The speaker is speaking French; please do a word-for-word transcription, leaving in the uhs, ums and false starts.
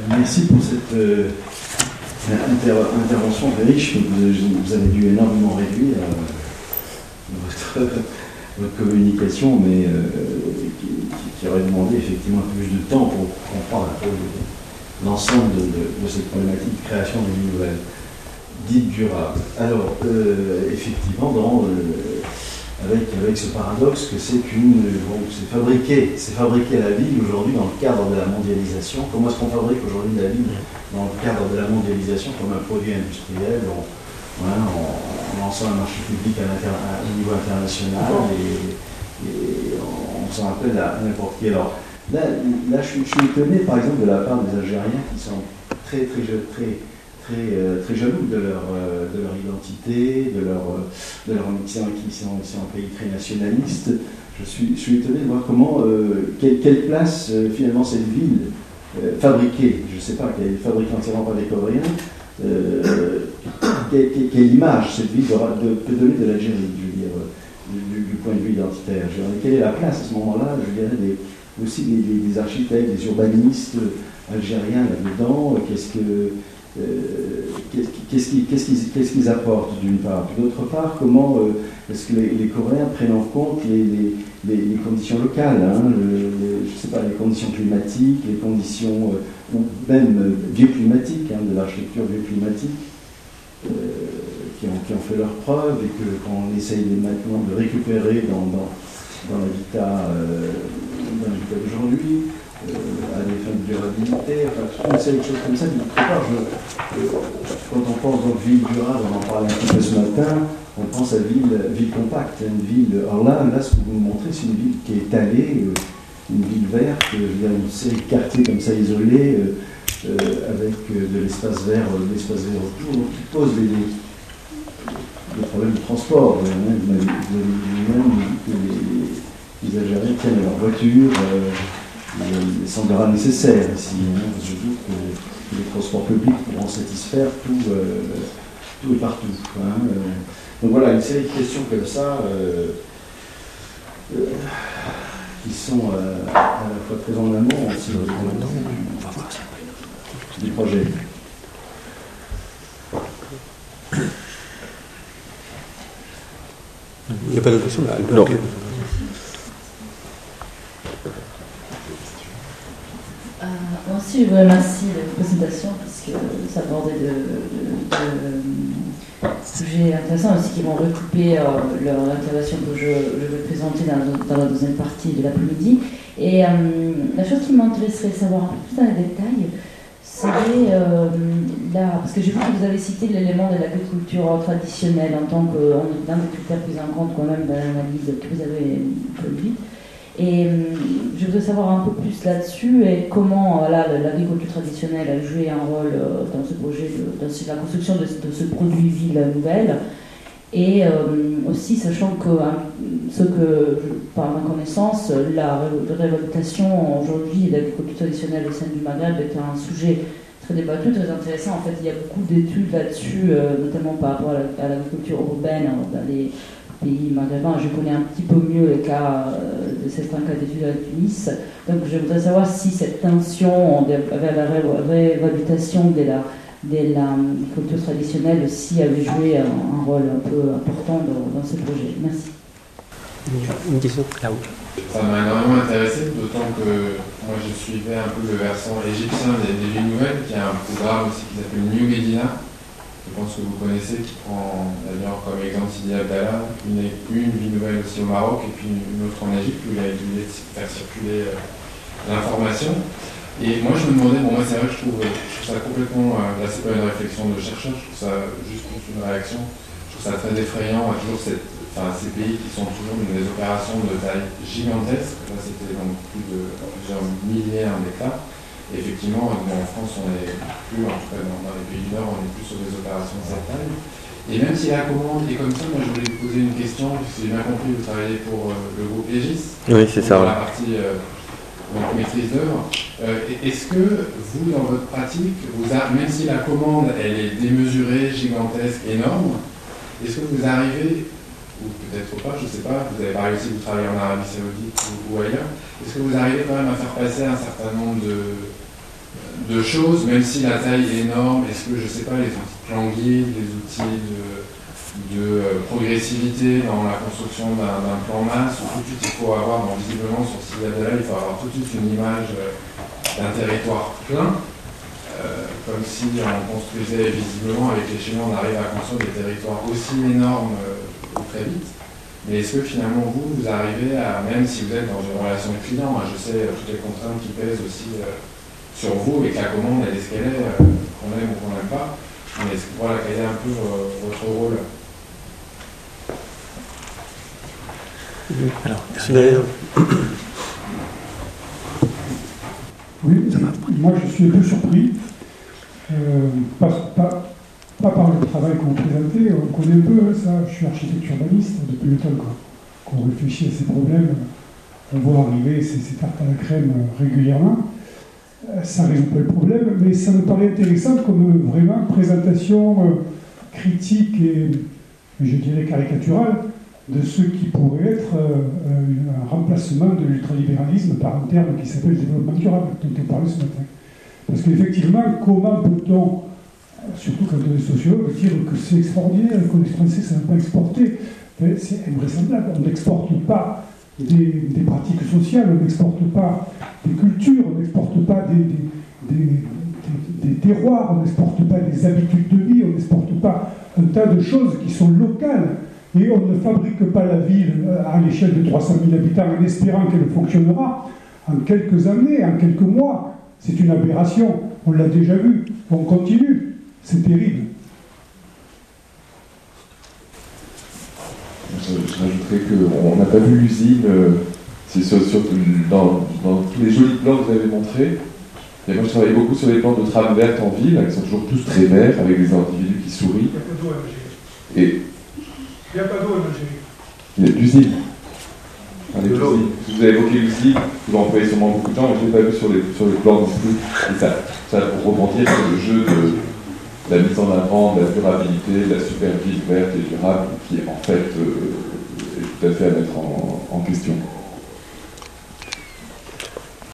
Merci pour cette euh, inter intervention très riche. Vous, vous avez dû énormément réduire euh, votre, votre communication, mais euh, qui, qui aurait demandé effectivement plus de temps pour comprendre un peu l'ensemble de, de, de cette problématique de création de vie nouvelle, dite durable. Alors, euh, effectivement, dans, euh, avec, avec ce paradoxe que c'est qu'une, bon, c'est fabriquer, c'est fabriquer la ville aujourd'hui dans le cadre de la mondialisation. Comment est-ce qu'on fabrique aujourd'hui la ville dans le cadre de la mondialisation comme un produit industriel, en, voilà, en, en lançant un marché public à, à un niveau international et, et on s'en appelle à n'importe qui. Alors, là, là je, suis, je suis étonné, par exemple, de la part des Algériens qui sont très, très, très, très, euh, très jaloux de leur, euh, de leur identité, de leur, euh, de leur qui sont, qui sont un pays très nationaliste. Je suis, je suis étonné de voir comment, euh, quelle, quelle place euh, finalement cette ville euh, fabriquée, je ne sais pas, qu'elle est fabriquée entièrement par des Coréens, euh, quelle, quelle, quelle image cette ville de, peut donner de l'Algérie, je veux dire, du, du point de vue identitaire. Je veux dire, quelle est la place à ce moment-là, je dirais, des, aussi des, des, des architectes, des urbanistes algériens là-dedans, qu'est-ce que Euh, qu'est-ce qu'ils qu'est-ce qu'ils, qu'est-ce qu'ils apportent d'une part, puis d'autre part, comment euh, est-ce que les, les Coréens prennent en compte les, les, les, les conditions locales, hein, le, les, je sais pas, les conditions climatiques, les conditions euh, ou même euh, bioclimatiques, hein, de l'architecture bioclimatique, euh, qui, ont, qui ont fait leur preuve et que qu'on essaye maintenant de récupérer dans, dans, dans l'habitat euh, dans l'habitat d'aujourd'hui. Euh, à des fins de durabilité, enfin, toute une série de choses comme ça. Du coup, je, euh, quand on pense donc ville durable, on en parlait un petit peu ce matin, on pense à ville, ville compacte, une ville. Alors là, là, ce que vous nous montrez, c'est une ville qui est étalée, euh, une ville verte, euh, je veux dire, une série de quartiers comme ça isolés, euh, euh, avec euh, de l'espace vert, euh, de l'espace vert autour, qui pose des, des problèmes de transport. Vous avez dit même que les, les Algériens tiennent leur voiture. Euh, Il semblera nécessaire ici, hein, je doute que les transports publics pourront satisfaire tout, euh, tout et partout. Hein, euh. Donc voilà, une série de questions comme ça euh, euh, qui sont euh, à la fois très en amont aussi du, du projet. Il n'y a pas d'autre question là. Non. Moi aussi, je vous remercie de la présentation, puisque ça abordait de, de, de sujets intéressants aussi qui vont recouper euh, leur intervention que je, je vais présenter dans, dans la deuxième partie de l'après-midi. Et euh, la chose qui m'intéresserait de savoir un peu plus dans les détails, c'est euh, là, parce que j'ai vu que vous avez cité l'élément de l'agriculture traditionnelle en tant qu'un des critères pris en compte quand même dans l'analyse que vous avez produite. Et euh, je voudrais savoir un peu plus là-dessus et comment voilà, l'agriculture traditionnelle a joué un rôle euh, dans ce projet, de, dans la construction de, de ce produit ville nouvelle. Et euh, aussi sachant que, hein, ce que, par ma connaissance, la réhabilitation aujourd'hui de l'agriculture traditionnelle au sein du Maghreb est un sujet très débattu, très intéressant. En fait, il y a beaucoup d'études là-dessus, euh, notamment par rapport à l'agriculture urbaine dans les pays maghrébins. Je connais un petit peu mieux les cas euh, de certains cas d'études à Tunis. Donc je voudrais savoir si cette tension vers la réhabilitation de la, de la culture traditionnelle aussi avait joué un, un rôle un peu important dans, dans ce projet. Merci. Une question là-haut. Ça m'a énormément intéressé, d'autant que moi je suivais un peu le versant égyptien des, des villes nouvelles, qui a un programme aussi qui s'appelle New Medina. Je pense que vous connaissez, qui prend d'ailleurs comme exemple Sidi Abdallah, une, une ville nouvelle aussi au Maroc et puis une autre en Égypte où il a dû faire circuler euh, l'information. Et moi je me demandais, bon moi c'est vrai que je trouve, je trouve ça complètement, euh, là c'est pas une réflexion de chercheur, je trouve ça juste une réaction, je trouve ça très effrayant, à toujours cette, enfin, ces pays qui sont toujours dans des opérations de taille gigantesque, là c'était donc plus de plusieurs milliers d'hectares. Effectivement, en France, on n'est plus, en tout cas dans, dans les pays du Nord, on est plus sur des opérations de cette taille. Et même si la commande est comme ça, moi je voulais vous poser une question, puisque j'ai bien compris, vous travaillez pour euh, le groupe Egis. Oui, c'est ça. Dans la partie euh, donc, maîtrise d'œuvre. Euh, est-ce que vous, dans votre pratique, vous a, même si la commande elle est démesurée, gigantesque, énorme, est-ce que vous arrivez, ou peut-être pas, je ne sais pas, vous n'avez pas réussi, vous travaillez en Arabie Saoudite ou, ou ailleurs, est-ce que vous arrivez quand même à faire passer un certain nombre de de choses, même si la taille est énorme. Est-ce que, je sais pas, les outils de plan guide, les outils de, de euh, progressivité dans la construction d'un plan masse, où tout de suite il faut avoir, bon, visiblement sur ce là il faut avoir tout de suite une image euh, d'un territoire plein, euh, comme si on construisait visiblement avec les Chinois, on arrive à construire des territoires aussi énormes euh, très vite. Mais est-ce que finalement vous, vous arrivez à, même si vous êtes dans une relation client, hein, je sais euh, toutes les contraintes qui pèsent aussi euh, sur vous et que la commande elle est ce qu'elle est, euh, qu'on aime ou qu'on n'aime pas, mais est-ce que, voilà, quel est un peu euh, votre rôle? Alors, derrière. Oui, moi je suis un peu surpris, euh, pas, pas, pas par le travail qu'on présentait, on connaît un peu ça, je suis architecte urbaniste, depuis le temps qu'on qu'on réfléchit à ces problèmes, on voit arriver ces, ces tartes à la crème régulièrement, ça ne résout pas le problème, mais ça me paraît intéressant comme vraiment présentation euh, critique et je dirais caricaturale de ce qui pourrait être euh, un remplacement de l'ultralibéralisme par un terme qui s'appelle développement durable, dont on parlait ce matin. Parce qu'effectivement, comment peut-on, surtout quand on est sociologue, dire que c'est extraordinaire, que les Français ne savent pas exporter? C'est invraisemblable. On n'exporte pas des, des pratiques sociales, on n'exporte pas des cultures, on n'exporte pas des, des, des, des, des terroirs, on n'exporte pas des habitudes de vie, on n'exporte pas un tas de choses qui sont locales. Et on ne fabrique pas la ville à l'échelle de trois cent mille habitants en espérant qu'elle fonctionnera en quelques années, en quelques mois. C'est une aberration. On l'a déjà vu. On continue. C'est terrible. Je, je rajouterais qu'on n'a pas vu l'usine. Euh, c'est sur, sur, dans, dans tous les jolis plans que vous avez montrés. Et moi, je travaille beaucoup sur les plans de trame verte en ville, qui sont toujours tous très verts, avec des individus qui sourient. Et il n'y a pas d'eau en Algérie. Il y a de l'usine. Vous avez évoqué l'usine, vous en employez sûrement beaucoup de temps, mais je ne l'ai pas vu sur les, sur les plans non plus. Et ça, ça pour rebondir sur le jeu de, de la mise en avant de la durabilité, de la super ville verte et durable, qui en fait euh, est tout à fait à mettre en, en question.